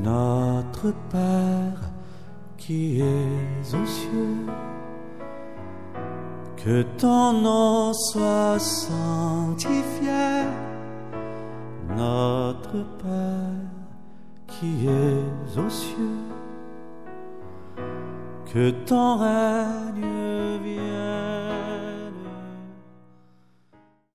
Notre Père qui es aux cieux, que ton nom soit sanctifié. Notre Père qui es aux cieux, que ton règne vienne.